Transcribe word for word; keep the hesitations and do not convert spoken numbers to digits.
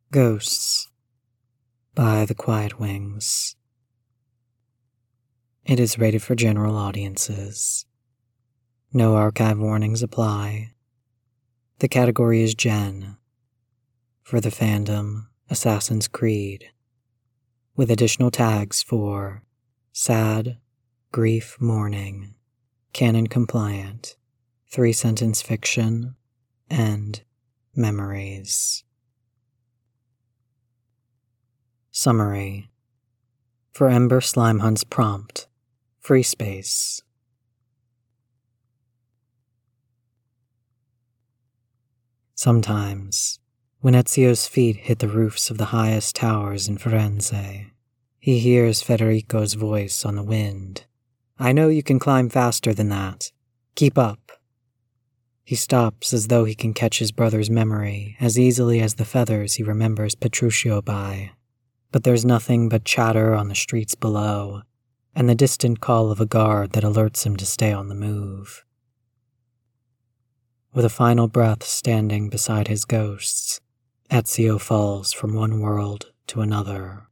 Ghosts by The Quiet Wings. It is rated for general audiences. No archive warnings apply. The category is Gen. For the fandom, Assassin's Creed. With additional tags for sad, grief mourning, canon compliant, three-sentence fiction, and memories. Summary. For Ember Slimehunt's prompt, free space. Sometimes, when Ezio's feet hit the roofs of the highest towers in Firenze, he hears Federico's voice on the wind. "I know you can climb faster than that. Keep up." He stops as though he can catch his brother's memory as easily as the feathers he remembers Petruchio by. But there's nothing but chatter on the streets below, and the distant call of a guard that alerts him to stay on the move. With a final breath standing beside his ghosts, Ezio falls from one world to another.